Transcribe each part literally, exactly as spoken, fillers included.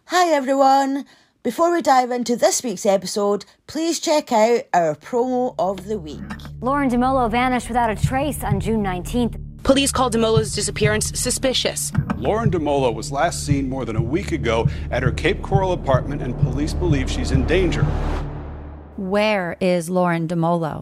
Hi everyone! Before we dive into this week's episode, please check out our promo of the week. Lauren DeMolo vanished without a trace on June nineteenth. Police called DeMolo's disappearance suspicious. Lauren DeMolo was last seen more than a week ago at her Cape Coral apartment, and police believe she's in danger. Where is Lauren DeMolo?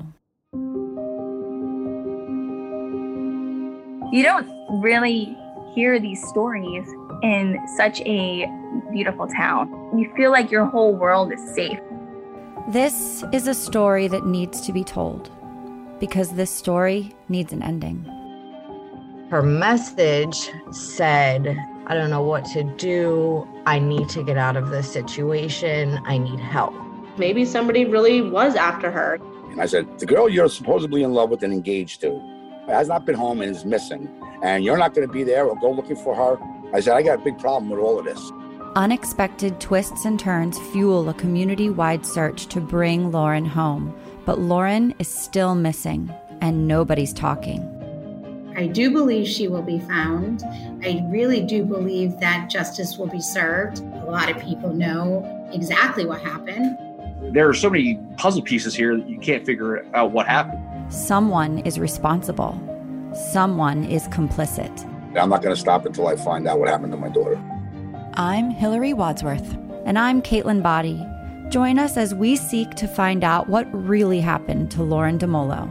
You don't really hear these stories in such a beautiful town. You feel like your whole world is safe. This is a story that needs to be told because this story needs an ending. Her message said, I don't know what to do. I need to get out of this situation. I need help. Maybe somebody really was after her. And I said, the girl you're supposedly in love with and engaged to has not been home and is missing. And you're not going to be there or go looking for her. I said, I got a big problem with all of this. Unexpected twists and turns fuel a community-wide search to bring Lauren home. But Lauren is still missing, and nobody's talking. I do believe she will be found. I really do believe that justice will be served. A lot of people know exactly what happened. There are so many puzzle pieces here that you can't figure out what happened. Someone is responsible. Someone is complicit. I'm not going to stop until I find out what happened to my daughter. I'm Hillary Wadsworth. And I'm Caitlin Body. Join us as we seek to find out what really happened to Lauren DeMolo.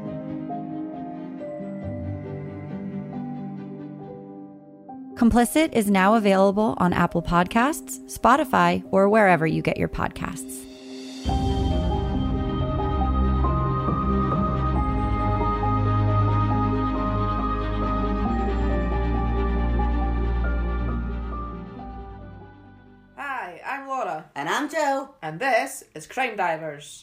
Complicit is now available on Apple Podcasts, Spotify, or wherever you get your podcasts. Hi, I'm Laura. And I'm Jill. And this is Crime Divers.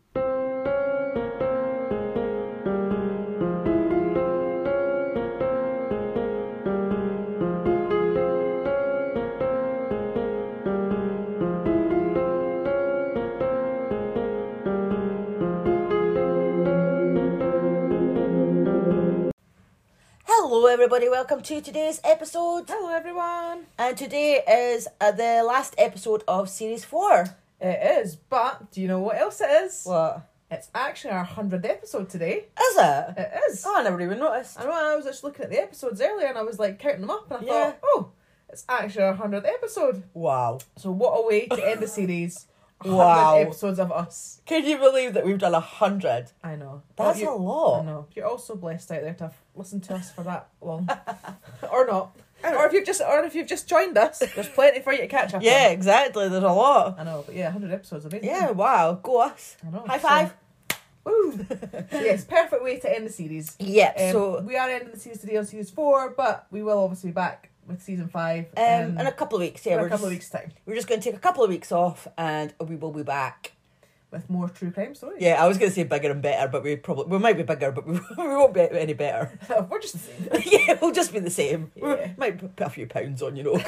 Hello everybody, welcome to today's episode. Hello everyone. And today is uh, the last episode of Series four. It is, but do you know what else it is? What? It's actually our hundredth episode today. Is it? It is. Oh, I never even noticed. I know, I was just looking at the episodes earlier and I was like counting them up and I Yeah. thought, oh, it's actually our hundredth episode. Wow. So what a way to end the series. Wow. one hundred episodes of us. Can you believe that we've done a hundred? I know. That's But a you- lot. I know. You're also blessed out there to have listened to us for that long. Or not. Or if you've just or if you've just joined us, there's plenty for you to catch up Yeah, on. exactly. There's a lot. I know, but yeah, one hundred episodes, amazing. Yeah, wow. Go us. I know. High five. Woo! So yes, perfect way to end the series. Yeah, Um, so... we are ending the series today on series four, but we will obviously be back with season five Um, in a couple of weeks, yeah. in a we're couple of just- weeks' time We're just going to take a couple of weeks off and we will be back. with more true crime stories. Yeah, I was going to say bigger and better, but we probably... We might be bigger, but we, we won't be any better. We're just the same. Yeah, we'll just be the same. Yeah. We might put a few pounds on, you know.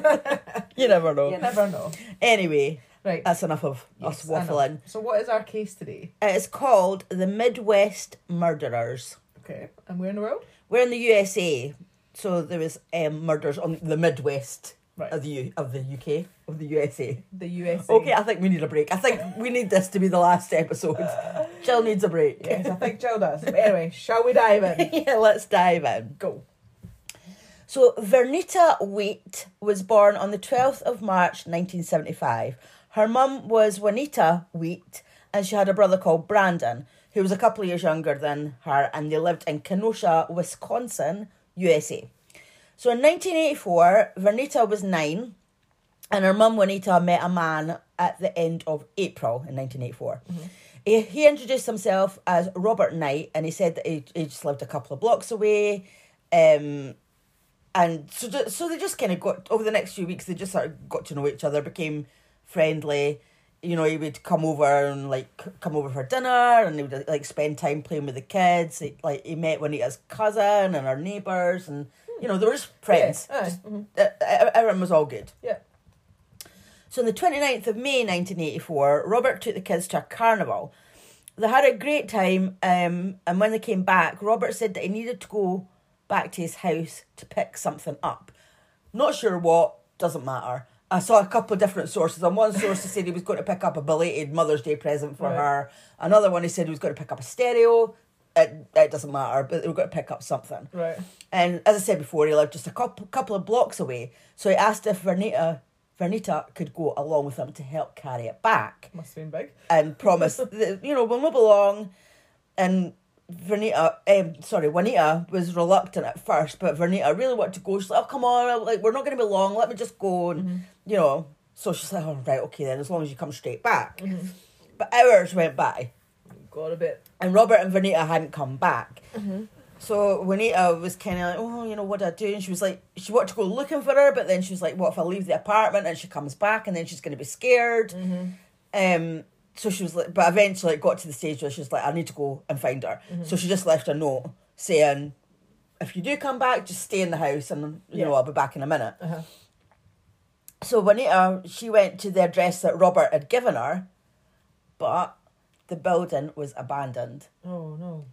You never know. You never know. Anyway, Right. that's enough of Yes, us I know. waffling. So what is our case today? It's called The Midwest Murderers. Okay. And where in the world? We're in the U S A, so there was um, murders on the Midwest Right. of the U- of the U K, of the U S A. The U S A. Okay, I think we need a break. I think we need this to be the last episode. Jill needs a break. Yes, I think Jill does. But anyway, shall we dive in? Yeah, let's dive in. Go. So, Vernita Wheat was born on the twelfth of March, nineteen seventy-five. Her mum was Juanita Wheat, and she had a brother called Brandon, who was a couple of years younger than her, and they lived in Kenosha, Wisconsin, U S A. So, in nineteen eighty-four, Vernita was nine, and her mum, Juanita, met a man at the end of April in nineteen eighty-four. Mm-hmm. He, he introduced himself as Robert Knight, and he said that he, he just lived a couple of blocks away. Um... And so, ju- so they just kind of got, over the next few weeks, they just sort of got to know each other, became friendly. You know, he would come over and, like, c- come over for dinner, and he would, like, spend time playing with the kids. He, like, he met Juanita's cousin and her neighbours, and, you know, they were just friends. Yeah, aye, Just, mhm. uh, uh, everyone was all good. Yeah. So on the twenty-ninth of May, nineteen eighty-four, Robert took the kids to a carnival. They had a great time, um, and when they came back, Robert said that he needed to go back to his house to pick something up. Not sure what, doesn't matter. I saw a couple of different sources. On one source, he said he was going to pick up a belated Mother's Day present for Right. her. Another one, he said he was going to pick up a stereo. It, it doesn't matter, but they were going to pick up something. Right. And as I said before, he lived just a couple, couple of blocks away. So he asked if Vernita, Vernita could go along with him to help carry it back. Must have been big. And promised, that, you know, we'll move along. And Vernita, um, sorry, Juanita was reluctant at first, but Vernita really wanted to go. She's like, oh, come on, like, we're not going to be long, let me just go. And, mm-hmm. you know, so she's like, oh, right, okay then, as long as you come straight back. Mm-hmm. But hours went by. Got a bit. And Robert and Vernita hadn't come back. Mm-hmm. So Juanita was kind of like, oh, you know, what do I do? And she was like, she wanted to go looking for her, but then she was like, what if I leave the apartment and she comes back and then she's going to be scared? Mm-hmm. Um, so she was like, but eventually it got to the stage where she was like, I need to go and find her. Mm-hmm. So she just left a note saying, if you do come back, just stay in the house and, you yeah. know, I'll be back in a minute. Uh-huh. So Juanita, she went to the address that Robert had given her, but the building was abandoned. Oh, no.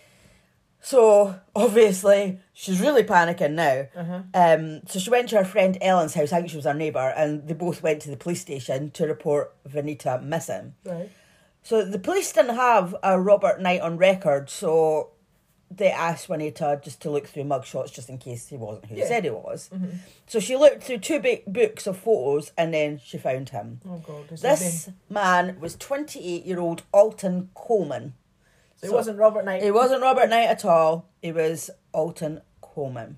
So, obviously, she's really panicking now. Uh-huh. Um, so she went to her friend Ellen's house, I think she was her neighbour, and they both went to the police station to report Vernita missing. Right. So the police didn't have a Robert Knight on record, so they asked Juanita just to look through mugshots just in case he wasn't who yeah. he said he was. Mm-hmm. So she looked through two big books of photos and then she found him. Oh, God. This man was twenty-eight-year-old Alton Coleman. So it wasn't Robert Knight. It wasn't Robert Knight at all. It was Alton Coleman.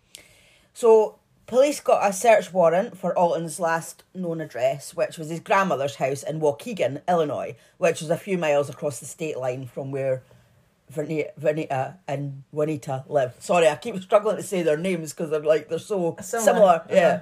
So police got a search warrant for Alton's last known address, which was his grandmother's house in Waukegan, Illinois, which was a few miles across the state line from where Vernita, Vernita and Juanita lived. Sorry, I keep struggling to say their names because they're like they're so similar. similar. Uh-huh. Yeah.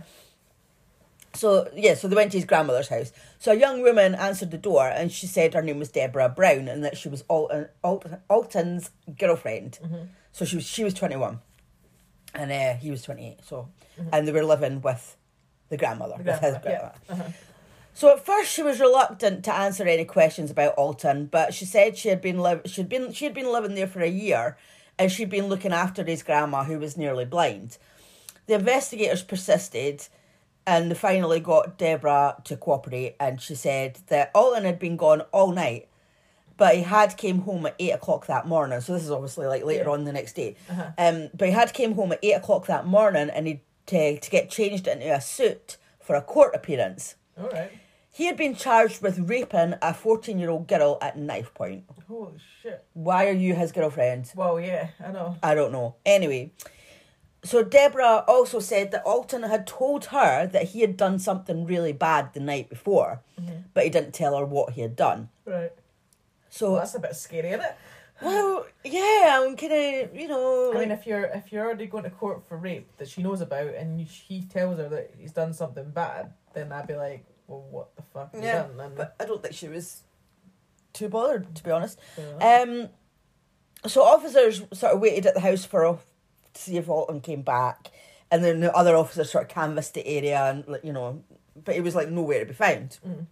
So, yeah, so they went to his grandmother's house. So a young woman answered the door and she said her name was Deborah Brown and that she was Alton, Alton, Alton's girlfriend. Mm-hmm. So she was she was twenty-one and uh, he was twenty-eight. So, mm-hmm. and they were living with the grandmother, the with his grandmother. Yeah. Uh-huh. So at first she was reluctant to answer any questions about Alton, but she said she had been li- she'd been she had been living there for a year and she'd been looking after his grandma who was nearly blind. The investigators persisted. And they finally got Deborah to cooperate, and she said that Alton had been gone all night, but he had came home at eight o'clock that morning. So this is obviously like later yeah. on the next day. Uh-huh. Um, but he had came home at eight o'clock that morning, and he to to get changed into a suit for a court appearance. All right. He had been charged with raping a fourteen-year-old girl at knife point. Holy shit! Why are you his girlfriend? Well, yeah, I know. I don't know. Anyway. So Deborah also said that Alton had told her that he had done something really bad the night before, mm-hmm. but he didn't tell her what he had done. Right. So well, that's a bit scary, isn't it? Well, yeah, I'm kind of, you know. I like, mean, if you're if you're already going to court for rape that she knows about, and he tells her that he's done something bad, then I'd be like, well, what the fuck have yeah, you done? And but I don't think she was too bothered, to be honest. Yeah. Um. So officers sort of waited at the house for a. To see if Alton came back, and then the other officers sort of canvassed the area and, you know, but he was like nowhere to be found. Mm.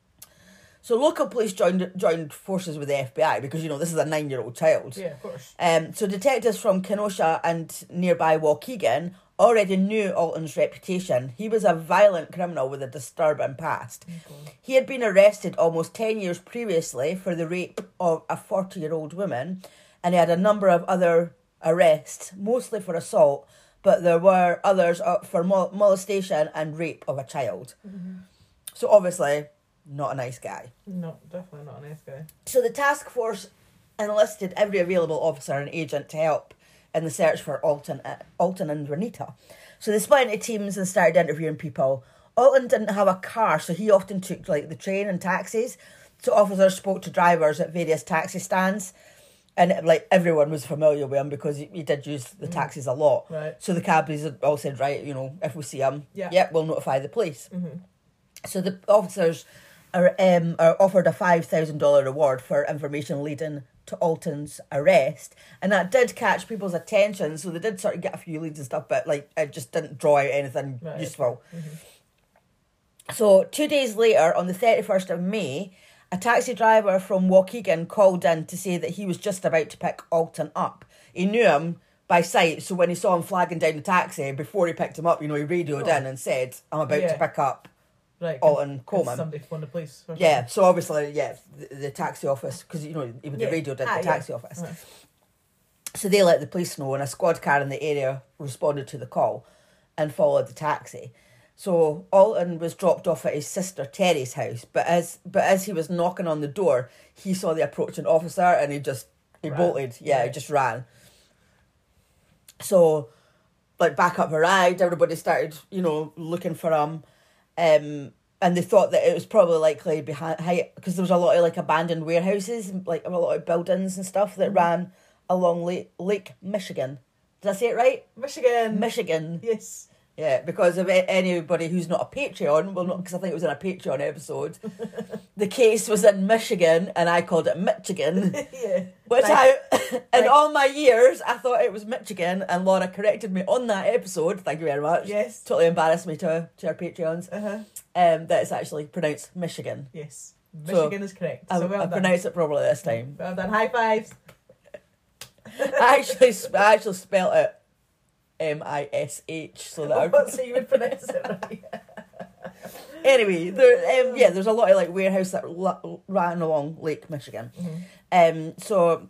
So local police joined joined forces with the F B I because, you know, this is a nine-year-old child. Yeah, of course. Um, so detectives from Kenosha and nearby Waukegan already knew Alton's reputation. He was a violent criminal with a disturbing past. Okay. He had been arrested almost ten years previously for the rape of a forty-year-old woman, and he had a number of other arrests, mostly for assault, but there were others up for mol- molestation and rape of a child. Mm-hmm. So obviously, not a nice guy. No, definitely not a nice guy. So the task force enlisted every available officer and agent to help in the search for Alton, uh, Alton and Vernita. So they split into teams and started interviewing people. Alton didn't have a car, so he often took like the train and taxis. So officers spoke to drivers at various taxi stands. And, like, everyone was familiar with him because he, he did use the taxis a lot. Right. So the cabbies all said, right, you know, if we see him, yeah, yep, we'll notify the police. Mm-hmm. So the officers are, um, are offered a five thousand dollars reward for information leading to Alton's arrest. And that did catch people's attention, so they did sort of get a few leads and stuff, but, like, it just didn't draw out anything right. useful. Mm-hmm. So two days later, on the thirty-first of May, a taxi driver from Waukegan called in to say that he was just about to pick Alton up. He knew him by sight, so when he saw him flagging down the taxi, before he picked him up, you know, he radioed oh. in and said, I'm about yeah. to pick up Right. Alton Coleman. Somebody phoned the police. Or yeah, so obviously, yeah, the, the taxi office, because, you know, he would have Yeah. radioed at Ah, the yeah. taxi office. Right. So they let the police know, and a squad car in the area responded to the call and followed the taxi. So Alton was dropped off at his sister Terry's house, but as but as he was knocking on the door, he saw the approaching officer and he just he Ran. bolted. Yeah, Right. he just ran. So, like, back up a ride, everybody started, you know, looking for him, um, and they thought that it was probably likely behind, because there was a lot of like abandoned warehouses, like a lot of buildings and stuff that ran along Lake, Lake Michigan. Did I say it right? Michigan. Michigan. Yes. Yeah, because of a- anybody who's not a Patreon, well, not because I think it was in a Patreon episode, the case was in Michigan, and I called it Michigan. Yeah. Which Right. I, in all my years, I thought it was Michigan, and Laura corrected me on that episode. Thank you very much. Yes. Totally embarrassed me to, to our Patreons. Uh-huh. Um, that it's actually pronounced Michigan. Yes. So, Michigan is correct. I, So well I done. pronounced it properly this time. Well done. High fives. I actually, sp- I actually spelled it M I S H, so that I What, so you would pronounce it right? Anyway, there, um, yeah, there's a lot of like warehouse that l- ran along Lake Michigan. Mm-hmm. Um, so,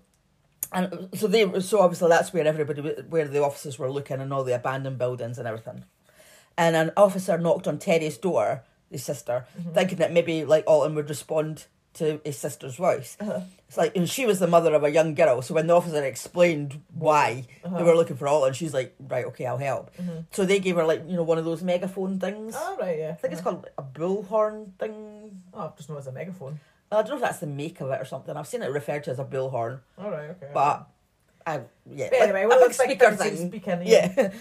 and so they, so obviously that's where everybody, w- where the officers were looking, and all the abandoned buildings and everything. And an officer knocked on Terry's door, his sister, Mm-hmm. thinking that maybe like Alton would respond to his sister's voice. Uh-huh. It's like, and she was the mother of a young girl, so when the officer explained why Uh-huh. they were looking for Alton, she's like, right, okay, I'll help. Mhm. So they gave her like, you know, one of those megaphone things. Oh, right, yeah. I think it's called a bullhorn thing. Oh, I just know it's a megaphone. I don't know if that's the make of it or something. I've seen it referred to as a bullhorn. All right, okay. But, I, yeah. But anyway, like, well, a it's like fancy speaking, Yeah.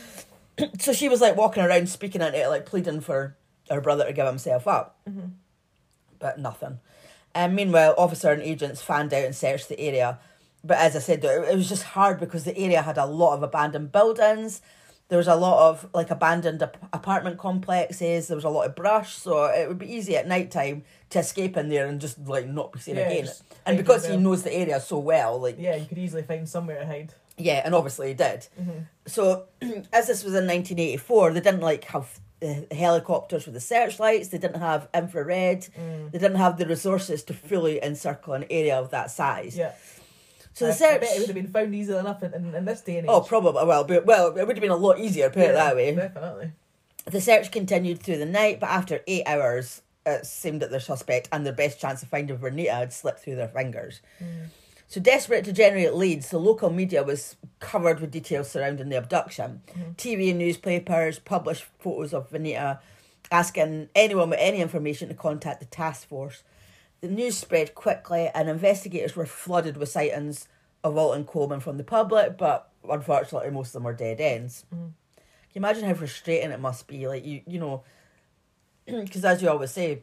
So she was like walking around speaking into it, like pleading for her brother to give himself up. Mhm. But nothing. And meanwhile, officer and agents fanned out and searched the area. But as I said, it it was just hard because the area had a lot of abandoned buildings. There was a lot of like abandoned ap- apartment complexes. There was a lot of brush, so it would be easy at night time to escape in there and just like not be seen Yeah, again. just And hide because he yourself. knows the area so well, like Yeah, you could easily find somewhere to hide. yeah, and obviously he did. Mhm. So, as this was in nineteen eighty-four, they didn't like have uh, helicopters with the searchlights. They didn't have infrared. Mm. They didn't have the resources to fully encircle an area of that size. Yeah. So I, the search. I bet it would have been found easily enough in, in, in this day and age. Oh, probably. Well, but, well, it would have been a lot easier. Put it Yeah, that way. Definitely. The search continued through the night, but after eight hours, it seemed that their suspect and their best chance of finding Vernita had slipped through their fingers. Mm. So desperate to generate leads, the local media was covered with details surrounding the abduction. Mhm. T V and newspapers published photos of Vernita, asking anyone with any information to contact the task force. The news spread quickly, and investigators were flooded with sightings of Alton Coleman from the public, but unfortunately most of them were dead ends. Mm. Can you imagine how frustrating it must be? Like, you, you know, because as you always say,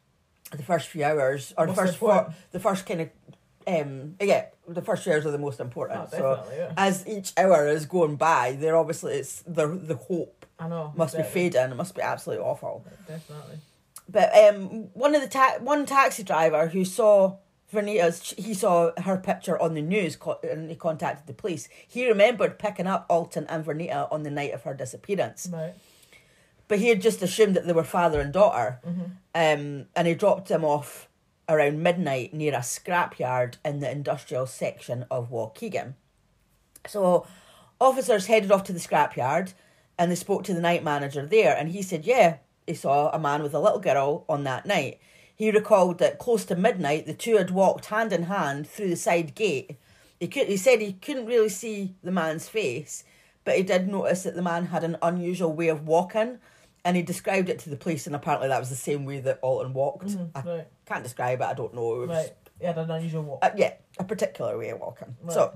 the first few hours, or the Most first important. four, the first kind of, um, yeah, the first few hours are the most important. Oh, so definitely, yeah. as each hour is going by, they're obviously, it's the the hope I know. must be exactly. fading. It must be absolutely awful. Definitely. But um, one of the ta- one taxi driver who saw Vernita's, he saw her picture on the news co- and he contacted the police. He remembered picking up Alton and Vernita on the night of her disappearance. Right. But he had just assumed that they were father and daughter. Mhm. Um, and he dropped them off around midnight near a scrapyard in the industrial section of Waukegan. So officers headed off to the scrapyard and they spoke to the night manager there, and he said, yeah, he saw a man with a little girl on that night. He recalled that close to midnight, the two had walked hand in hand through the side gate. He could, he said he couldn't really see the man's face, but he did notice that the man had an unusual way of walking, and he described it to the police, and apparently that was the same way that Alton walked. Mhm, I right. can't describe it, I don't know. It was, Right. He had an unusual walk. uh, yeah, a particular way of walking. Right. So,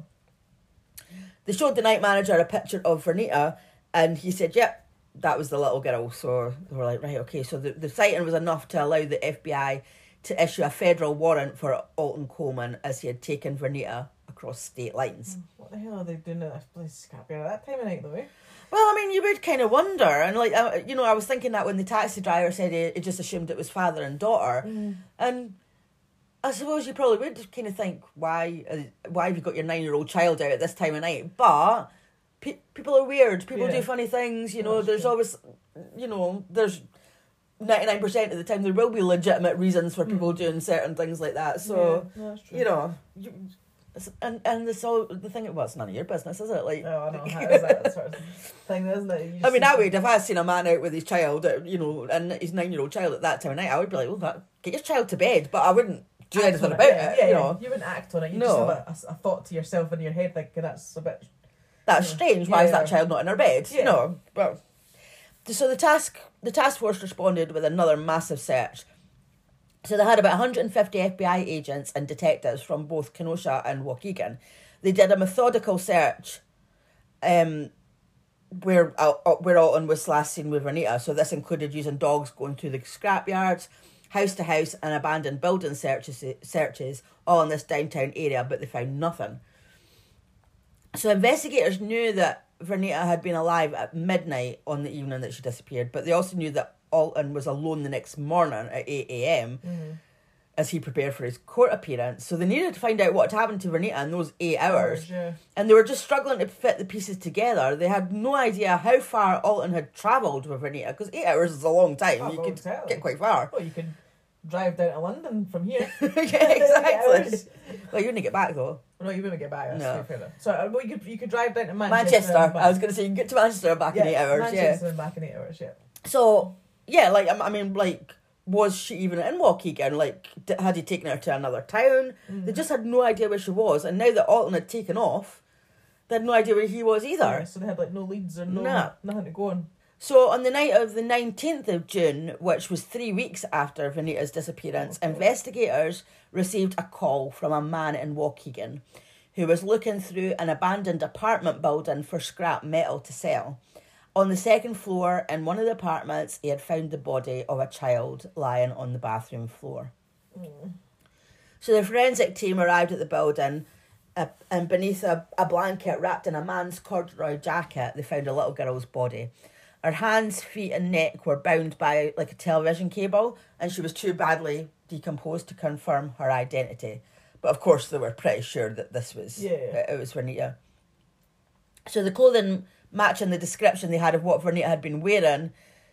they showed the night manager a picture of Vernita, and he said, yep, that was the little girl. So they were like, right, okay. So the, the sighting was enough to allow the F B I to issue a federal warrant for Alton Coleman as he had taken Vernita across state lines. What the hell are they doing at this place scrapyard at that time of night, though, eh? Well, I mean, you would kind of wonder. And, like, uh, you know, I was thinking that when the taxi driver said he, he just assumed it was father and daughter. Mm. And I suppose you probably would kind of think, why uh, why have you got your nine-year-old child out at this time of night? But pe- people are weird. People Yeah. do funny things. You know, That's there's true. always, you know, there's ninety-nine percent of the time there will be legitimate reasons for people doing certain things like that. So, yeah, no, that's true. you know, you, and and this all the thing. Well, it's none of your business, is it? Like, no, I know. How is that sort of thing, isn't it? You I mean, just- I would if I seen a man out with his child, uh, you know, and his nine-year-old child at that time of night, I would be like, "Well, that, get your child to bed," but I wouldn't do act anything on about it. yeah, yeah, you yeah. know, You wouldn't act on it. You No. just have a, a, a thought to yourself in your head, like that's a bit. that's Yeah. strange. Why is Yeah. that child not in her bed? Yeah. You know, well, so the task the task force responded with another massive search. So they had about one hundred fifty F B I agents and detectives from both Kenosha and Waukegan. They did a methodical search, um, where uh, where Alton was last seen with Vernita. So this included using dogs going through the scrapyards, house to house, and abandoned building searches searches all in this downtown area, but they found nothing. So investigators knew that Vernita had been alive at midnight on the evening that she disappeared, but they also knew that Alton was alone the next morning at eight a.m. Mm-hmm. as he prepared for his court appearance. So they needed to find out what had happened to Vernita in those eight hours. Hours, yeah. And they were just struggling to fit the pieces together. They had no idea how far Alton had travelled with Vernita, because eight hours is a long time. Oh, you well, could exactly. get quite far. Well, you could drive down to London from here. Yeah, Eight exactly. hours. Well, you wouldn't get back, though. No, you wouldn't get back. That's No. no. fair enough. So, uh, well, you could you could drive down to Manchester. Manchester. and back. I was going to say, you can get to Manchester and back yeah, in eight hours. Manchester Yeah. and back in eight hours. Yeah. So, yeah, like, I I mean, like, was she even in Waukegan? Like, d- had he taken her to another town? Mm. They just had no idea where she was. And now that Alton had taken off, they had no idea where he was either. Yeah, so they had like no leads or no Nah. nothing to go on. So on the night of the nineteenth of June, which was three weeks after Vernita's disappearance, Okay. investigators received a call from a man in Waukegan who was looking through an abandoned apartment building for scrap metal to sell. On the second floor, in one of the apartments, he had found the body of a child lying on the bathroom floor. Mm. So the forensic team arrived at the building, uh, and beneath a, a blanket wrapped in a man's corduroy jacket, they found a little girl's body. Her hands, feet and neck were bound by like a television cable, and she was too badly decomposed to confirm her identity. But of course they were pretty sure that this was, Yeah. it was Vernita. So the clothing matching the description they had of what Vernita had been wearing,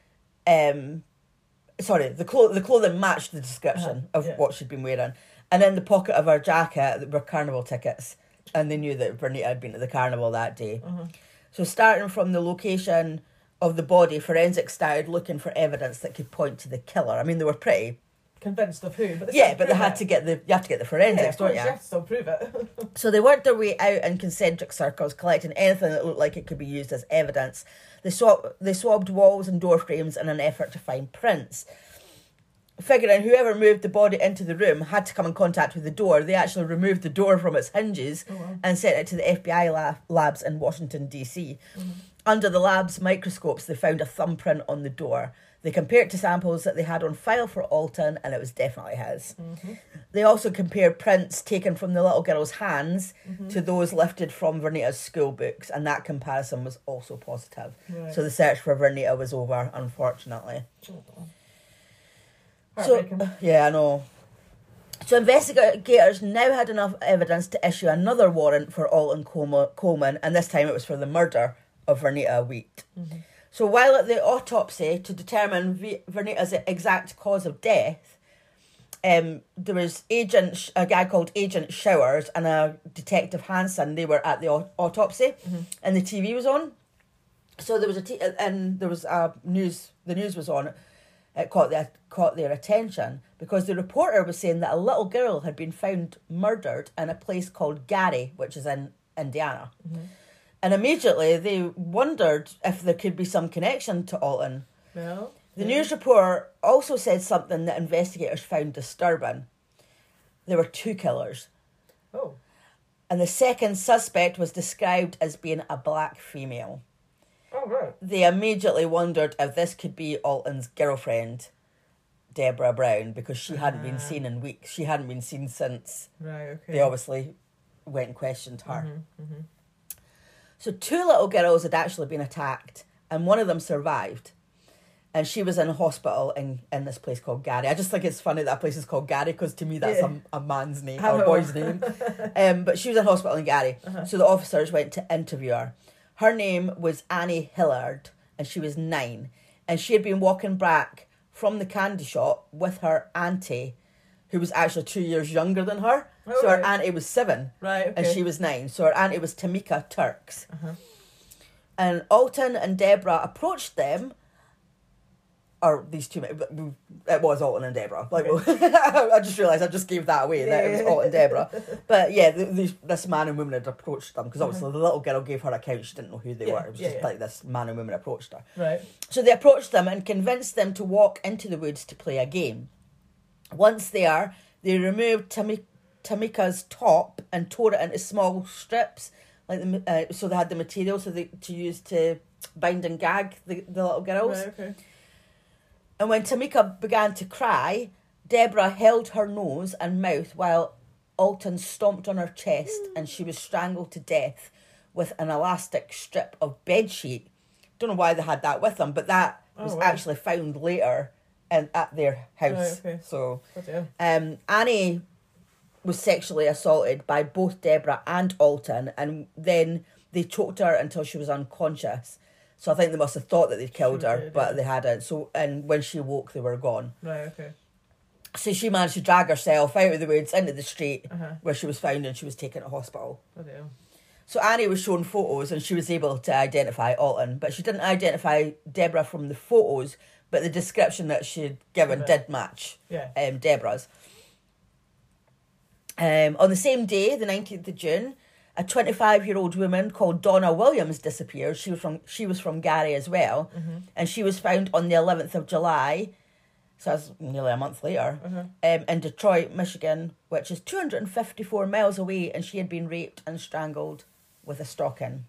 um, sorry, the, clo- the clothing matched the description Uh-huh, of yeah. what she'd been wearing. And in the pocket of her jacket were carnival tickets, and they knew that Vernita had been to the carnival that day. Uh-huh. So starting from the location of the body, forensics started looking for evidence that could point to the killer. I mean, they were pretty... Convinced of who? But they Yeah, still but they prove had it. to get the... You have to get the Yeah, forensics, of don't course, you? you have to still prove it. So they worked their way out in concentric circles, collecting anything that looked like it could be used as evidence. They, swab- they swabbed walls and door frames in an effort to find prints. Figuring whoever moved the body into the room had to come in contact with the door, they actually removed the door from its hinges Oh, wow. and sent it to the F B I lab- labs in Washington, D C. Mm-hmm. Under the lab's microscopes, they found a thumbprint on the door. They compared to samples that they had on file for Alton, and it was definitely his. Mm-hmm. They also compared prints taken from the little girl's hands Mm-hmm. to those lifted from Vernita's school books, and that comparison was also positive. Right. So the search for Vernita was over, unfortunately. So, Heartbreaking. yeah, I know. So investigators now had enough evidence to issue another warrant for Alton Col- Coleman, and this time it was for the murder of Vernita Wheat. Mm-hmm. So while at the autopsy to determine v- Vernita's exact cause of death, um, there was agent Sh- a guy called Agent Showers and a detective Hanson. They were at the au- autopsy, Mm-hmm. and the T V was on. So there was a t- and there was a news. The news was on. It caught their caught their attention because the reporter was saying that a little girl had been found murdered in a place called Gary, which is in Indiana. Mm-hmm. And immediately they wondered if there could be some connection to Alton. Well, The yeah. news report also said something that investigators found disturbing. There were two killers, Oh, and the second suspect was described as being a black female. oh right. They immediately wondered if this could be Alton's girlfriend, Deborah Brown, because she hadn't been seen in weeks. She hadn't been seen since Right, okay. they obviously went and questioned her. Mm-hmm, mm-hmm. So two little girls had actually been attacked, and one of them survived. And she was in a hospital in, in this place called Gary. I just think it's funny that place is called Gary, because to me that's Yeah. a, a man's name, I or a know. boy's name. Um, but she was in hospital in Gary. Uh-huh. So the officers went to interview her. Her name was Annie Hillard, and she was nine. And she had been walking back from the candy shop with her auntie, who was actually two years younger than her. Oh, so her right. auntie was seven, Right, okay. and she was nine. So her auntie was Tamika Turks. Uh-huh. And Alton and Deborah approached them, or these two, it was Alton and Deborah. Like, Okay. I just realised I just gave that away, that it was Alton and Deborah. But yeah, the, the, this man and woman had approached them, because obviously Uh-huh. the little girl gave her account, she didn't know who they Yeah, were. It was yeah, just yeah. like this man and woman approached her. Right. So they approached them and convinced them to walk into the woods to play a game. Once there, they removed Tami- Tamika's top and tore it into small strips, like the, uh, so they had the material so they, to use to bind and gag the, the little girls. Right, okay. And when Tamika began to cry, Deborah held her nose and mouth while Alton stomped on her chest, and she was strangled to death with an elastic strip of bedsheet. Don't know why they had that with them, but that Oh, was wow. actually found later in, at their house. Right, okay. So Bloody hell. um, Annie was sexually assaulted by both Deborah and Alton, and then they choked her until she was unconscious. So I think they must have thought that they'd killed She her, did, but yeah. they hadn't. So, and when she woke, they were gone. Right, okay. So she managed to drag herself out of the woods into the street Uh-huh. where she was found, and she was taken to hospital. Bloody hell. So Annie was shown photos, and she was able to identify Alton, but she didn't identify Deborah from the photos, but the description that she'd given Right. did match Yeah. um, Deborah's. Um, on the same day, the nineteenth of June, a twenty-five-year-old woman called Donna Williams disappeared. She was from she was from Gary as well, Mm-hmm. and she was found on the eleventh of July, so that's nearly a month later, Uh-huh. um, in Detroit, Michigan, which is two hundred fifty-four miles away, and she had been raped and strangled with a stocking.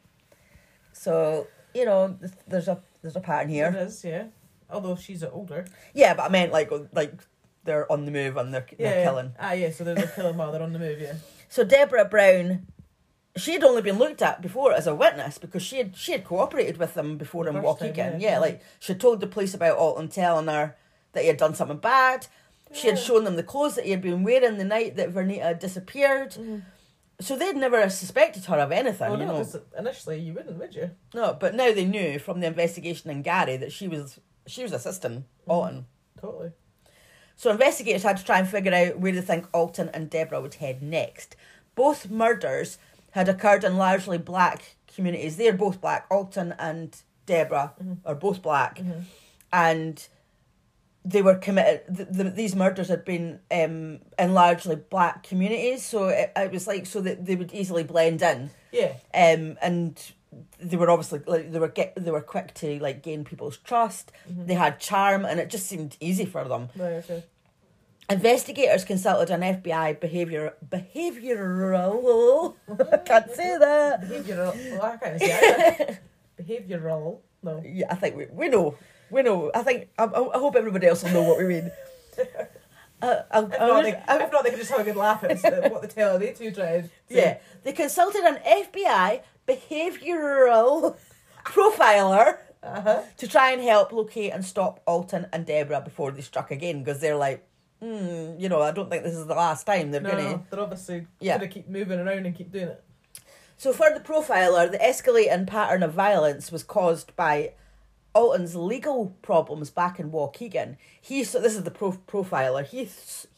So, you know, th- there's a there's a pattern here. It is, yeah. Although she's older. Yeah, but I meant like like they're on the move and they're, Yeah. they're killing. Ah, yeah, so they're, they're killing while they're on the move, yeah. So Deborah Brown, she had only been looked at before as a witness because she had she had cooperated with them before in The first time, Waukegan. yeah. Yeah, like she told the police about Alton telling her that he had done something bad. She had Yeah. shown them the clothes that he had been wearing the night that Vernita had disappeared. Mm. So they'd never suspected her of anything, Well, you no, know. 'cause initially you wouldn't, would you? No, but now they knew from the investigation in Gary that she was she was assisting Alton. Totally. So investigators had to try and figure out where they think Alton and Deborah would head next. Both murders had occurred in largely black communities. They're both black. Alton and Deborah Mm-hmm. are both black. And they were committed, th- th- these murders had been um, in largely black communities. So it, it was like, so that they would easily blend in. Yeah. Um, and they were obviously like they were get they were quick to like gain people's trust. Mhm. They had charm, and it just seemed easy for them. Right, okay. Investigators consulted an F B I behavior behavioral. I can't say that. Behavioural. Well, I can't say that. Behavioural. No. Yeah, I think we we know we know. I think I, I hope everybody else will know what we mean. Uh, I'll, If I'll not, just- they, if not, they can just have a good laugh at what they tell they two tried. Yeah, they consulted an F B I behavioural profiler Uh-huh. to try and help locate and stop Alton and Deborah before they struck again, because they're like, hmm, you know, I don't think this is the last time they're No, gonna. they're obviously Yeah. going to keep moving around and keep doing it. So for the profiler, the escalating pattern of violence was caused by Alton's legal problems back in Waukegan. He so this is the pro- profiler. He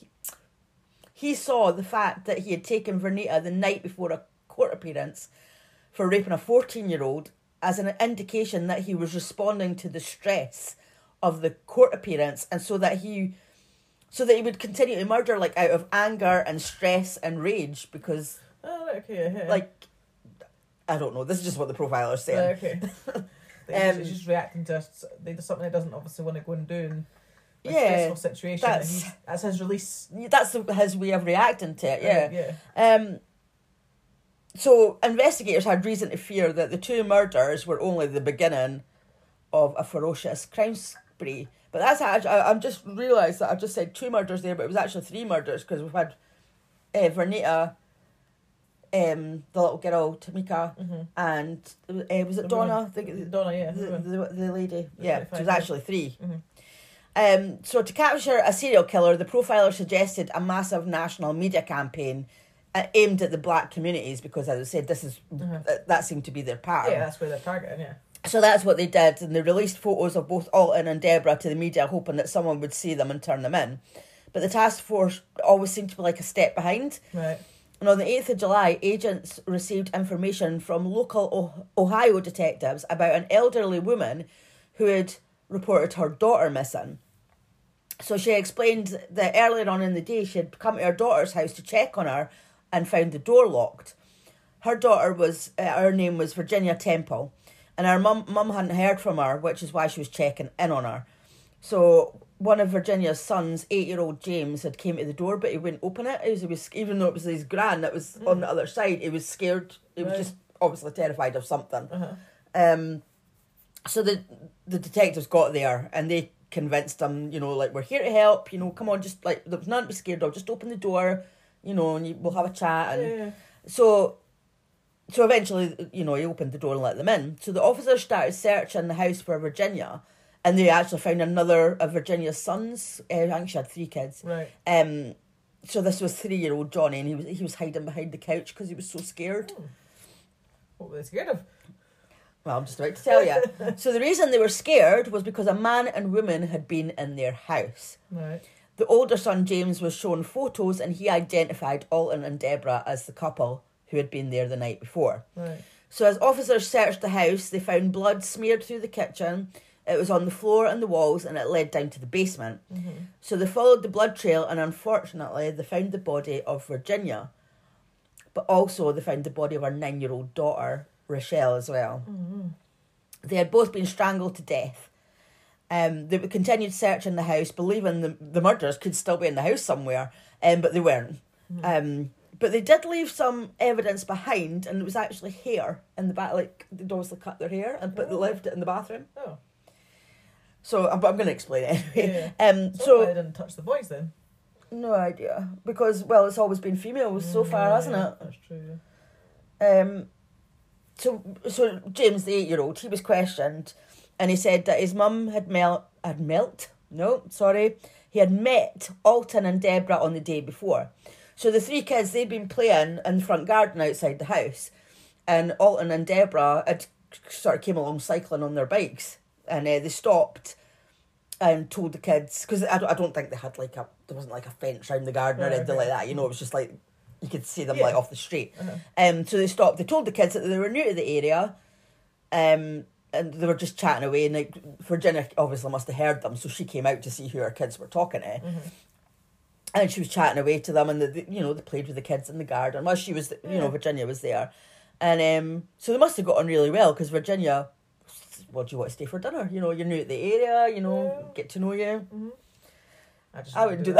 he saw the fact that he had taken Vernita the night before a court appearance for raping a fourteen-year-old as an indication that he was responding to the stress of the court appearance, and so that he so that he would continue to murder like out of anger and stress and rage because Oh, right, okay, yeah. like I don't know. This is just what the profiler's saying. Right, okay. He's Um, just, just reacting to s- they do something he doesn't obviously want to go and do in a Yeah, stressful situation. and that's- he's, that's his release. That's his way of reacting to it. Yeah. Right, yeah. Um. So investigators had reason to fear that the two murders were only the beginning of a ferocious crime spree. But that's actually, I, I'm just realised that I've just said two murders there, but it was actually three murders because we've had uh, Vernita, um, the little girl Tamika, Mhm. and uh, was it The Donna? woman. The, Donna, yeah, the, the woman. the, the lady. The Yeah, so it was twenty-five, yeah. actually three. Mhm. Um, so to capture a serial killer, the profiler suggested a massive national media campaign uh, aimed at the black communities because, as I said, this is Uh-huh. uh, that seemed to be their pattern. Yeah, that's where they're targeting, yeah. So that's what they did, and they released photos of both Alton and Deborah to the media, hoping that someone would see them and turn them in. But the task force always seemed to be like a step behind. Right. And on the eighth of July, agents received information from local o- Ohio detectives about an elderly woman who had reported her daughter missing. So she explained that earlier on in the day, she had come to her daughter's house to check on her and found the door locked. Her daughter was, uh, her name was Virginia Temple, and her mum mum hadn't heard from her, which is why she was checking in on her. So one of Virginia's sons, eight-year-old James, had came to the door, but he wouldn't open it. He was, he was even though it was his gran that was mm. on the other side, he was scared. He right. was just obviously terrified of something. Uh-huh. Um, so the the detectives got there, and they convinced him, you know, like, we're here to help. You know, come on, just like there was nothing to be scared of. Just open the door, you know, and you, we'll have a chat. And yeah. so. So eventually, you know, he opened the door and let them in. So the officers started searching the house for Virginia, and they actually found another of Virginia's sons. Uh, I think she had three kids. Right. Um. So this was three-year-old Johnny, and he was he was hiding behind the couch because he was so scared. Hmm. What were they scared of? Well, I'm just about to tell you. So the reason they were scared was because a man and woman had been in their house. Right. The older son, James, was shown photos, and he identified Alton and Deborah as the couple who had been there the night before. Right. So as officers searched the house, they found blood smeared through the kitchen. It was on the floor and the walls, and it led down to the basement. Mm-hmm. So they followed the blood trail, and unfortunately, they found the body of Virginia. But also, they found the body of her nine-year-old daughter, Rochelle, as well. Mm-hmm. They had both been strangled to death. Um, they continued searching the house, believing the, the murderers could still be in the house somewhere, um, but they weren't. Mm-hmm. Um, but they did leave some evidence behind, and it was actually hair in the back. Like, they'd obviously cut their hair, and but they left it in the bathroom. Oh. So, I'm, I'm going to explain it anyway. Yeah. Um, so, so why they didn't touch the boys then? No idea. Because, well, it's always been females so Mm, far, yeah, hasn't it? That's true, yeah. Um, so, so James, the eight-year-old, he was questioned, and he said that his mum had melt, had melt, no, sorry, he had met Alton and Deborah on the day before. So the three kids, they'd been playing in the front garden outside the house, and Alton and Deborah had sort of came along cycling on their bikes, and uh, they stopped and told the kids, because I don't, I don't think they had like a, there wasn't like a fence around the garden or Right, anything okay. like that, you know, it was just like, you could see them Yeah. like off the street. Uh-huh. Um, so they stopped, they told the kids that they were new to the area, um, and they were just chatting away, and like Virginia obviously must have heard them, so she came out to see who her kids were talking to. Mm-hmm. And she was chatting away to them, and the, the, you know, they played with the kids in the garden while she was, you know, Yeah. Virginia was there. And um, so they must have got on really well, because Virginia, well, do you want to stay for dinner? You know, you're new at the area, you know, Yeah. get to know you. Mm-hmm. I, just I wouldn't wouldn't do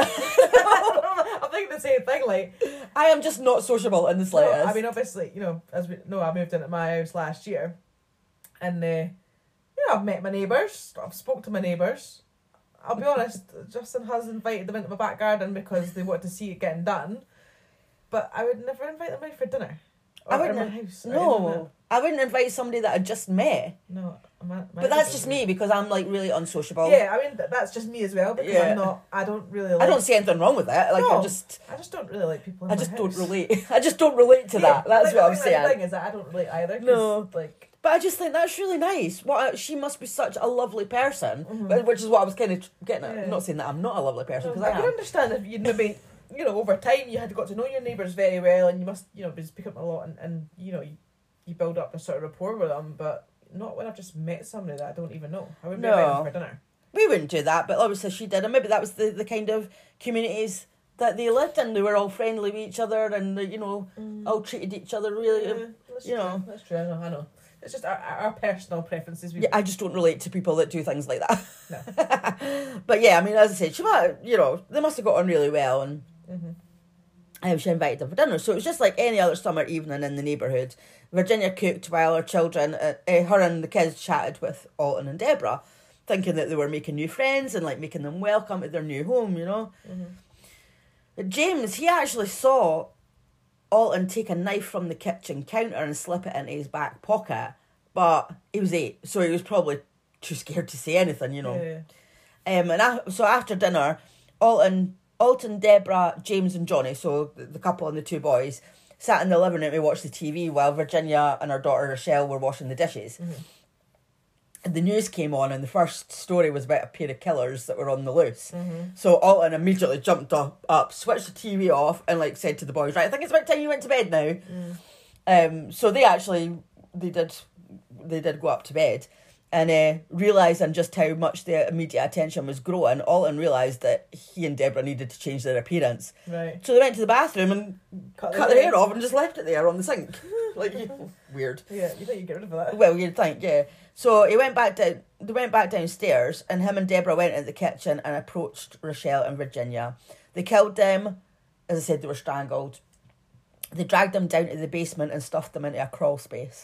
that. I'm thinking the same thing, like... I am just not sociable in the No, slightest. I mean, obviously, you know, as we know, I moved into my house last year, and, uh, you know, I've met my neighbours, I've spoke to my neighbours. I'll be honest, Justin has invited them into my back garden because they wanted to see it getting done, but I would never invite them out for dinner. Or I wouldn't. in my house. or No, anything like I wouldn't invite somebody that I just met. that. No, my, my But that's neighbours just would. me, because I'm like really unsociable. Yeah, I mean, th- that's just me as well, because Yeah. I'm not, I don't really like... I don't see anything wrong with it. Like No, I just, I just don't really like people in I my just house. don't relate. I just don't relate to Yeah, that. That's like, what I I'm think saying. The thing is that I don't relate either. 'cause, No. like... But I just think that's really nice. What she must be such a lovely person, Mhm. but- which is what I was kind of getting at. Yeah. I'm not saying that I'm not a lovely person, because I I can am. understand if you maybe, you know, over time you had got to know your neighbours very well, and you must, you know, be speak up a lot, and, and you know, you, you build up a sort of rapport with them, but not when I've just met somebody that I don't even know. I wouldn't be No. inviting them for dinner. We wouldn't do that, but obviously she did, and maybe that was the, the kind of communities that they lived in. They were all friendly with each other, and they, you know, all treated each other really. Yeah, that's you true. know. That's true. I know. I know. It's just our, our personal preferences. We Yeah, I just don't relate to people that do things like that. No. But yeah, I mean, as I said, she might, you know, they must have got on really well, and Mhm. um, she invited them for dinner. So it was just like any other summer evening in the neighbourhood. Virginia cooked while her children, uh, uh, her and the kids chatted with Alton and Deborah, thinking that they were making new friends and like making them welcome to their new home, you know. Mhm. But James, he actually saw Alton take a knife from the kitchen counter and slip it into his back pocket, but he was eight, so he was probably too scared to say anything, you know. Yeah. Um, and I, so after dinner, Alton, Alton, Deborah, James and Johnny, so the, the couple and the two boys, sat in the living room to watch the T V while Virginia and her daughter Rochelle were washing the dishes. Mhm. And the news came on, and the first story was about a pair of killers that were on the loose. Mm-hmm. So Alton immediately jumped up, up, switched the T V off, and like said to the boys, "Right, I think it's about time you went to bed now." Mm. Um, so they actually they did they did go up to bed, and uh, realising just how much the immediate attention was growing, Alton realised that he and Deborah needed to change their appearance. Right. So they went to the bathroom and cut, cut their hair off and just left it there on the sink. Like, weird. Yeah, you think you'd get rid of that? Well, you'd think, yeah. So he went back down. They went back downstairs, and him and Deborah went into the kitchen and approached Rochelle and Virginia. They killed them. As I said, they were strangled. They dragged them down to the basement and stuffed them into a crawl space.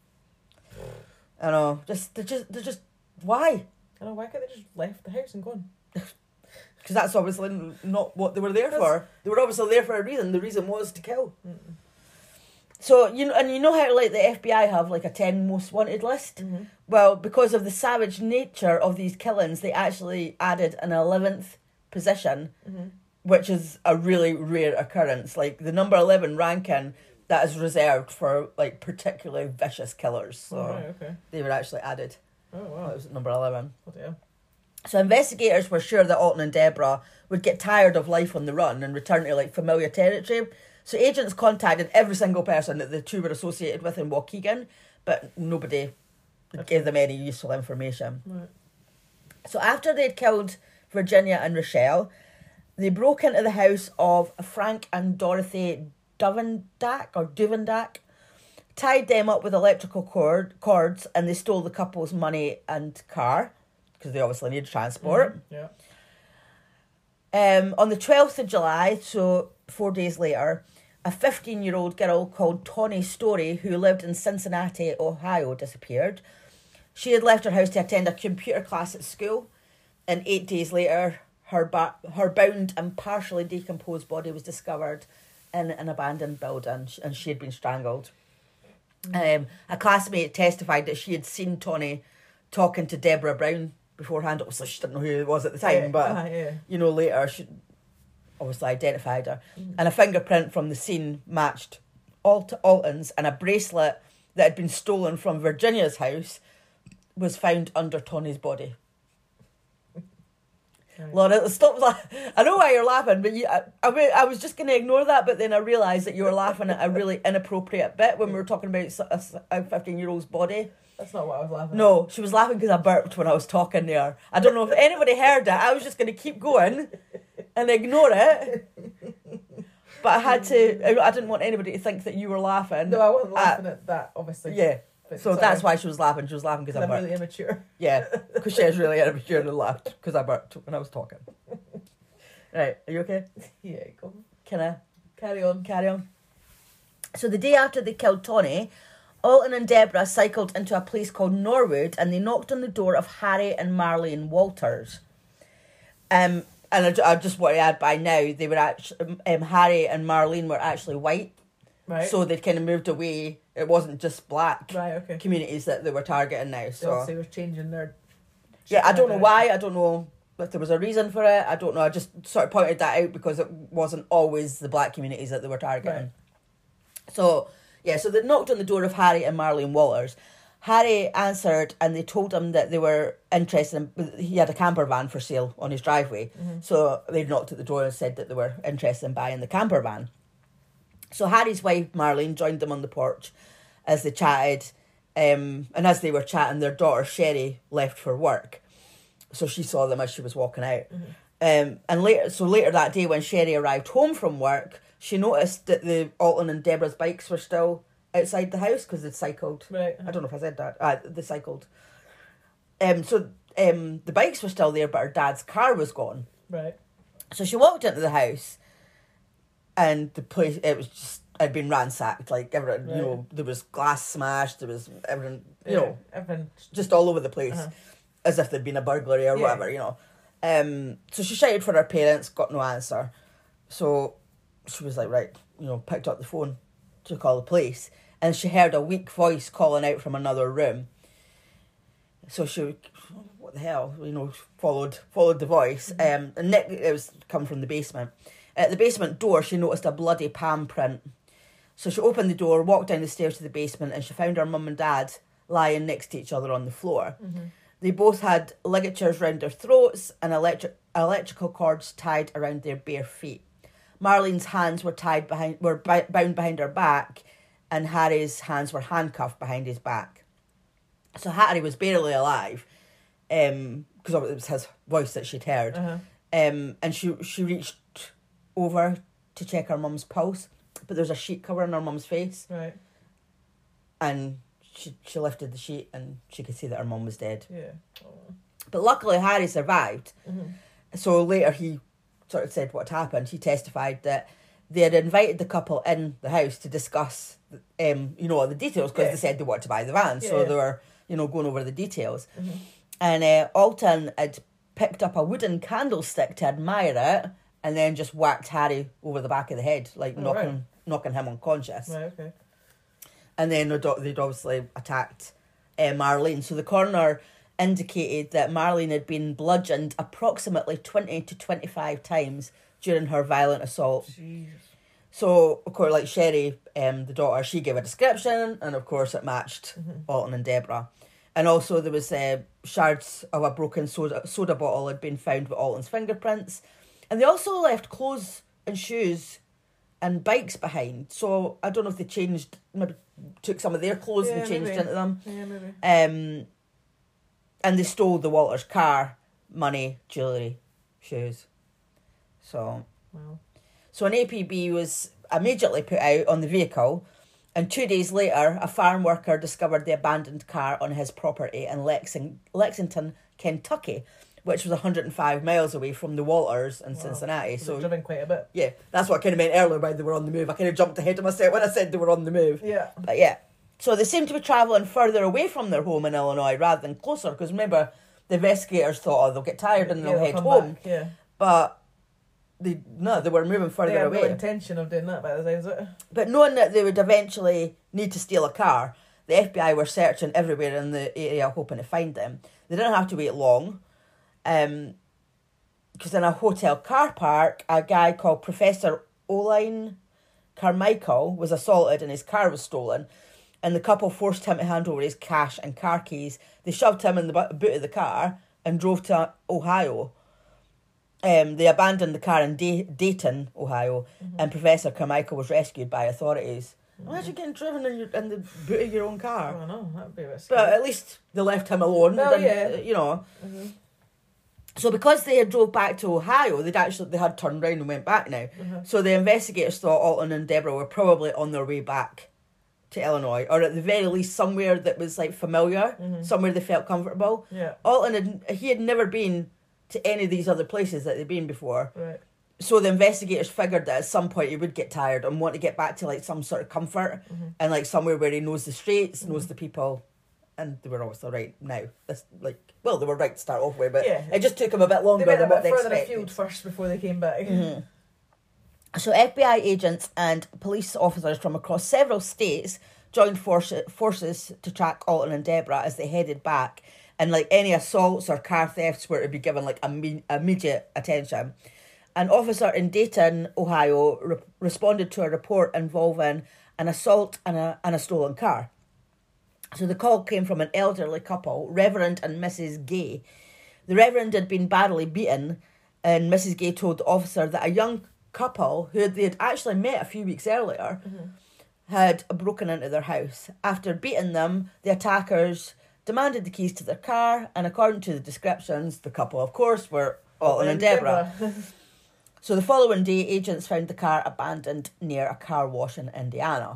I know, just they're just they're just why? I know, why can't they just left the house and gone? Because that's obviously not what they were there for. They were obviously there for a reason. The reason was to kill. Mm-mm. So, you know, and you know how like the F B I have like a ten most wanted list? Mm-hmm. Well, because of the savage nature of these killings, they actually added an eleventh position, mm-hmm. which is a really rare occurrence. Like the number eleven ranking, that is reserved for like particularly vicious killers. So oh, right, okay. They were actually added. Oh, wow. That was number eleven. Oh, dear. So investigators were sure that Alton and Deborah would get tired of life on the run and return to like familiar territory. So agents contacted every single person that the two were associated with in Waukegan, but nobody okay. gave them any useful information. Right. So after they'd killed Virginia and Rochelle, they broke into the house of Frank and Dorothy Duvendak, or Duvendak, tied them up with electrical cord, cords, and they stole the couple's money and car, because they obviously needed transport. Mm-hmm. Yeah. Um, on the twelfth of July, so four days later, a fifteen-year-old girl called Tawny Story, who lived in Cincinnati, Ohio, disappeared. She had left her house to attend a computer class at school, and eight days later, her ba- her bound and partially decomposed body was discovered in an abandoned building, and she had been strangled. Mm-hmm. Um, a classmate testified that she had seen Tawny talking to Deborah Brown beforehand. Obviously, she didn't know who it was at the time, yeah, but uh, yeah. you know, later she obviously identified her. Mm. And a fingerprint from the scene matched Alt- Alton's, and a bracelet that had been stolen from Virginia's house was found under Tawny's body. Right. Laura, stop laughing. I know why you're laughing, but you, I, I, I was just going to ignore that, but then I realised that you were laughing at a really inappropriate bit when we were talking about a fifteen-year-old's body. That's not what I was laughing at. No, she was laughing because I burped when I was talking there. I don't know if anybody heard it. I was just going to keep going and ignore it. But I had to, I didn't want anybody to think that you were laughing. No, I wasn't laughing at, at that, obviously. Yeah. But so sorry. That's why she was laughing. She was laughing because I I'm burped. really immature. Yeah, because she was really immature and laughed because I burped when I was talking. Right, are you okay? Yeah, go. Can I? Carry on. Carry on. So the day after they killed Tawny, Alton and Deborah cycled into a place called Norwood, and they knocked on the door of Harry and Marlene Walters. Um, and I, I just want to add, by now they were actually um, Harry and Marlene were actually white, right? So they'd kind of moved away. It wasn't just black right, okay. communities that they were targeting now. So they were changing their. Yeah, I don't know why. I don't know if there was a reason for it. I don't know. I just sort of pointed that out because it wasn't always the black communities that they were targeting. Right. So. Yeah, so they knocked on the door of Harry and Marlene Walters. Harry answered, and they told him that they were interested in... He had a camper van for sale on his driveway. Mm-hmm. So they knocked at the door and said that they were interested in buying the camper van. So Harry's wife, Marlene, joined them on the porch as they chatted. Um, and as they were chatting, their daughter, Sherry, left for work. So she saw them as she was walking out. Mm-hmm. Um, and later, so later that day, when Sherry arrived home from work, she noticed that the Alton and Deborah's bikes were still outside the house because they'd cycled. Right. I don't know if I said that. Uh, they cycled. Um. So um, the bikes were still there, but her dad's car was gone. Right. So she walked into the house, and the place, it was just, had been ransacked. Like, everything, right. You know, there was glass smashed, there was everything, you yeah, know, everything. Just all over the place, uh-huh. as if there'd been a burglary or yeah. whatever, you know. Um. So she shouted for her parents, got no answer. So she was like, right, you know, picked up the phone to call the police, and she heard a weak voice calling out from another room. So she, what the hell, you know, followed followed the voice. Mm-hmm. Um, and Nick, it was come from the basement. At the basement door, she noticed a bloody palm print. So she opened the door, walked down the stairs to the basement, and she found her mum and dad lying next to each other on the floor. Mm-hmm. They both had ligatures round their throats and electric electrical cords tied around their bare feet. Marlene's hands were tied behind, were bi- bound behind her back, and Harry's hands were handcuffed behind his back. So Harry was barely alive, um, because it was his voice that she'd heard. Uh-huh. Um, and she she reached over to check her mum's pulse, but there's a sheet covering her mum's face. Right. And she she lifted the sheet and she could see that her mum was dead. Yeah. Oh. But luckily Harry survived. Mm-hmm. So later he sort of said what had happened. He testified that they had invited the couple in the house to discuss, um, you know, the details, because yeah. they said they wanted to buy the van. Yeah, so yeah. they were, you know, going over the details. Mm-hmm. And uh, Alton had picked up a wooden candlestick to admire it, and then just whacked Harry over the back of the head, like oh, knocking right. knocking him unconscious. Right, okay. And then they'd, they'd obviously attacked uh, Marlene. So the coroner indicated that Marlene had been bludgeoned approximately twenty to twenty-five times during her violent assault. Jeez. So, of course, like Sherry, um, the daughter, she gave a description, and of course it matched mm-hmm. Alton and Deborah. And also there was uh, shards of a broken soda, soda bottle had been found with Alton's fingerprints. And they also left clothes and shoes and bikes behind. So I don't know if they changed, maybe took some of their clothes yeah, and changed maybe. into them. Yeah, maybe. Um, and they stole the Walters' car, money, jewellery, shoes. So, wow. So an A P B was immediately put out on the vehicle, and two days later, a farm worker discovered the abandoned car on his property in Lexing- Lexington, Kentucky, which was one hundred five miles away from the Walters in wow. Cincinnati. So, so they've driven quite a bit. Yeah, that's what I kind of meant earlier by they were on the move. I kind of jumped ahead of myself when I said they were on the move. Yeah. But yeah. So they seemed to be travelling further away from their home in Illinois rather than closer, because remember, the investigators thought, oh, they'll get tired and they'll yeah, head they'll home. Back, yeah. But they no, they were moving further they had away. no intention of doing that by the sounds of it. But knowing that they would eventually need to steal a car, the F B I were searching everywhere in the area hoping to find them. They didn't have to wait long, um, because in a hotel car park, a guy called Professor Oline Carmichael was assaulted and his car was stolen, and the couple forced him to hand over his cash and car keys. They shoved him in the boot of the car and drove to Ohio. Um, they abandoned the car in Day- Dayton, Ohio, mm-hmm. and Professor Carmichael was rescued by authorities. Mm-hmm. Imagine getting driven in, your, in the boot of your own car. I know, that would be risky. But at least they left him alone. Well, yeah. You know. Mm-hmm. So because they had drove back to Ohio, they'd actually they had turned round and went back now. Mm-hmm. So the investigators thought Alton and Deborah were probably on their way back to Illinois, or at the very least somewhere that was like familiar, mm-hmm. somewhere they felt comfortable. Yeah. Alton had he had never been to any of these other places that they'd been before. Right. So the investigators figured that at some point he would get tired and want to get back to like some sort of comfort mm-hmm. and like somewhere where he knows the streets, mm-hmm. knows the people, and they were obviously right now. This like well, they were right to start off with, but yeah. it just took them a bit longer they went than a what bit they further expected. afield first before they came back. Mm-hmm. So F B I agents and police officers from across several states joined forces forces to track Alton and Deborah as they headed back. And like any assaults or car thefts were to be given like imme- immediate attention. An officer in Dayton, Ohio, re- responded to a report involving an assault and a, and a stolen car. So the call came from an elderly couple, Reverend and Missus Gay. The Reverend had been badly beaten, and Missus Gay told the officer that a young couple who they had actually met a few weeks earlier mm-hmm. had broken into their house. After beating them, the attackers demanded the keys to their car, and according to the descriptions, the couple, of course, were Alton and Deborah. So the following day, agents found the car abandoned near a car wash in Indiana.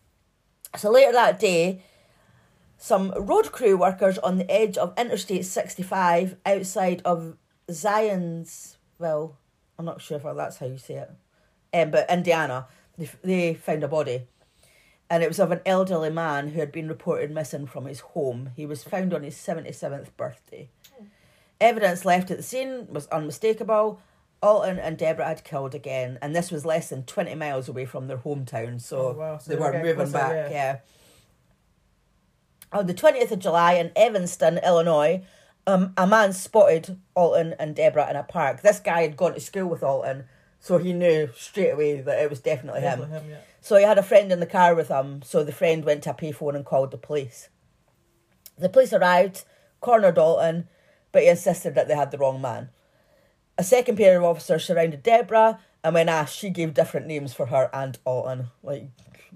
So later that day, some road crew workers on the edge of Interstate sixty-five outside of Zionsville, I'm not sure if that's how you say it, um, but Indiana, they, they found a body. And it was of an elderly man who had been reported missing from his home. He was found on his seventy-seventh birthday. Mm. Evidence left at the scene was unmistakable. Alton and Deborah had killed again, and this was less than twenty miles away from their hometown, so, oh, wow. so they, they were moving closer, back, yeah. yeah. On the twentieth of July in Evanston, Illinois, um, a man spotted Alton and Deborah in a park. This guy had gone to school with Alton, so he knew straight away that it was definitely, definitely him. him yeah. So he had a friend in the car with him, so the friend went to a payphone and called the police. The police arrived, cornered Alton, but he insisted that they had the wrong man. A second pair of officers surrounded Deborah, and when asked, she gave different names for her and Alton. Like,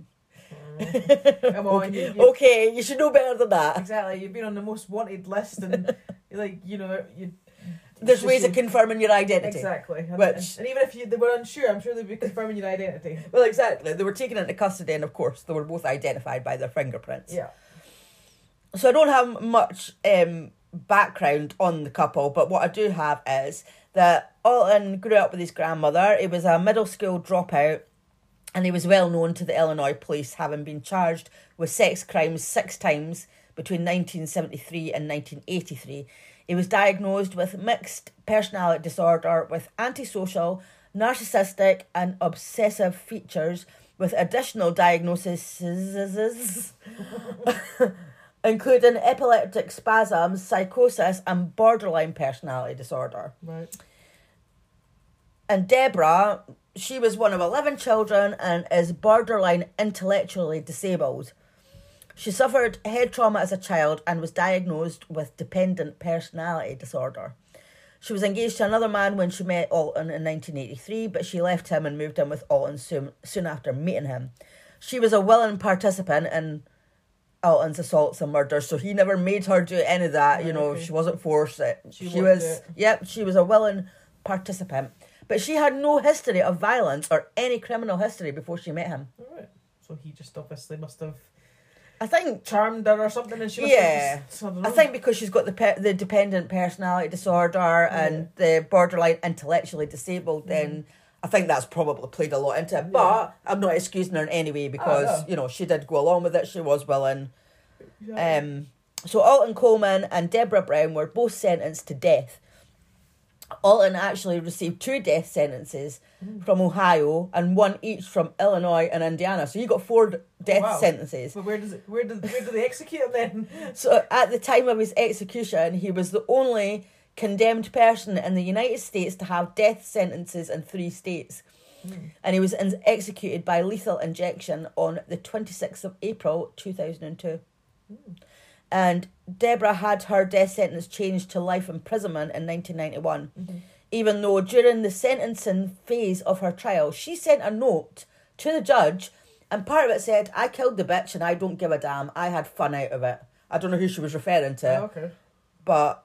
come on, okay, you, you, okay, you should know better than that. Exactly, you've been on the most wanted list, and like you know, you. There's ways of confirming your identity. Exactly, and, which, and even if you, they were unsure, I'm sure they'd be confirming your identity. Well, exactly. They were taken into custody, and of course, they were both identified by their fingerprints. Yeah. So I don't have much um, background on the couple, but what I do have is that Alton grew up with his grandmother. He was a middle school dropout, and he was well known to the Illinois police, having been charged with sex crimes six times between nineteen seventy-three and nineteen eighty-three. He was diagnosed with mixed personality disorder with antisocial, narcissistic and obsessive features, with additional diagnoses including epileptic spasms, psychosis and borderline personality disorder. Right. And Deborah, she was one of eleven children and is borderline intellectually disabled. She suffered head trauma as a child and was diagnosed with dependent personality disorder. She was engaged to another man when she met Alton in nineteen eighty-three, but she left him and moved in with Alton soon, soon after meeting him. She was a willing participant in Alton's assaults and murders, so he never made her do any of that. You know, okay. She wasn't forced. It. She, she was, was, yep, she was a willing participant. But she had no history of violence or any criminal history before she met him. All right. So he just obviously must have... I think charmed her or something, and she must yeah. have just, I, I think because she's got the pe- the dependent personality disorder yeah. and the borderline intellectually disabled, mm. then I think that's probably played a lot into it. Yeah. But I'm not excusing her in any way because oh, no. you know she did go along with it. She was willing. Yeah. Um. So Alton Coleman and Deborah Brown were both sentenced to death. Alton actually received two death sentences mm. from Ohio and one each from Illinois and Indiana. So he got four death wow. sentences. But where does it, where did where do they execute him then? So at the time of his execution, he was the only condemned person in the United States to have death sentences in three states. Mm. And he was in- executed by lethal injection on the twenty-sixth of April two thousand two. Mm. And Deborah had her death sentence changed to life imprisonment in nineteen ninety-one. Mm-hmm. Even though during the sentencing phase of her trial, she sent a note to the judge, and part of it said, "I killed the bitch and I don't give a damn. I had fun out of it." I don't know who she was referring to. Oh, okay. But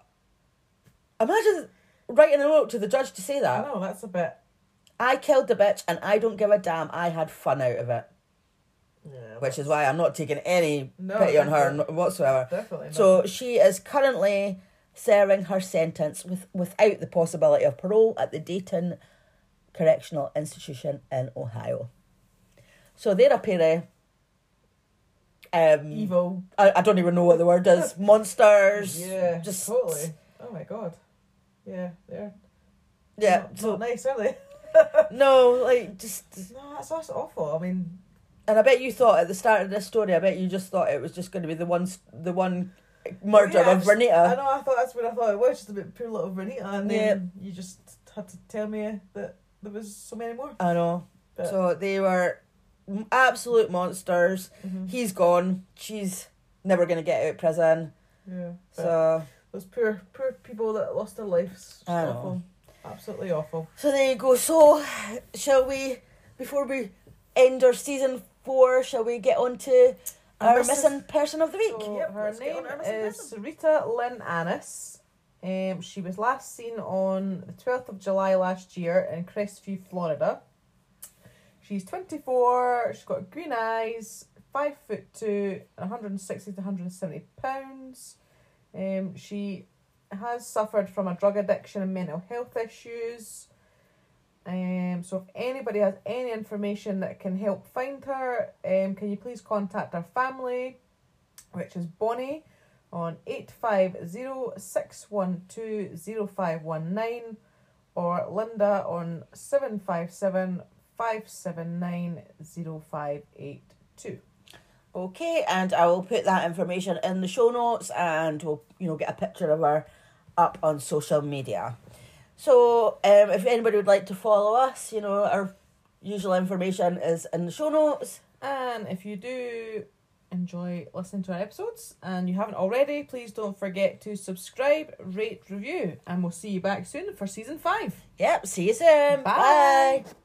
imagine writing a note to the judge to say that. I know, that's a bit... I killed the bitch and I don't give a damn. I had fun out of it. Yeah, which is why I'm not taking any no, pity on her whatsoever. Definitely not. So she is currently serving her sentence with without the possibility of parole at the Dayton Correctional Institution in Ohio. So they're a pair of um, evil. I, I don't even know what the word is. Monsters. Yeah, just totally. Oh my god. Yeah, they're yeah. Not, so, not nice, are they? No, like just no. That's that's awful. I mean. And I bet you thought at the start of this story, I bet you just thought it was just going to be the one, the one murder yeah, of Vernita. I know, I thought that's what I thought it was, just about poor little Vernita, and then yeah. you just had to tell me that there was so many more. I know. But, so they were absolute monsters. Mm-hmm. He's gone. She's never going to get out of prison. Yeah. So those poor, poor people that lost their lives. I know. Awful. Absolutely awful. So there you go. So, shall we, before we end our season four, shall we get on to our missing person of the week? So yep, her name is Rita Lynn Annis. Um, she was last seen on the twelfth of July last year in Crestview, Florida. She's twenty-four, she's got green eyes, five foot two, one hundred sixty to one hundred seventy pounds. Um, she has suffered from a drug addiction and mental health issues. Um, so if anybody has any information that can help find her, um, can you please contact her family, which is Bonnie, on eight five zero, six one two, zero five one nine, or Linda on seven five seven, five seven nine, zero five eight two. Okay, and I will put that information in the show notes, and we'll, you know, get a picture of her up on social media. So, um, if anybody would like to follow us, you know, our usual information is in the show notes. And if you do enjoy listening to our episodes, and you haven't already, please don't forget to subscribe, rate, review, and we'll see you back soon for season five. Yep, see you soon. Bye. Bye.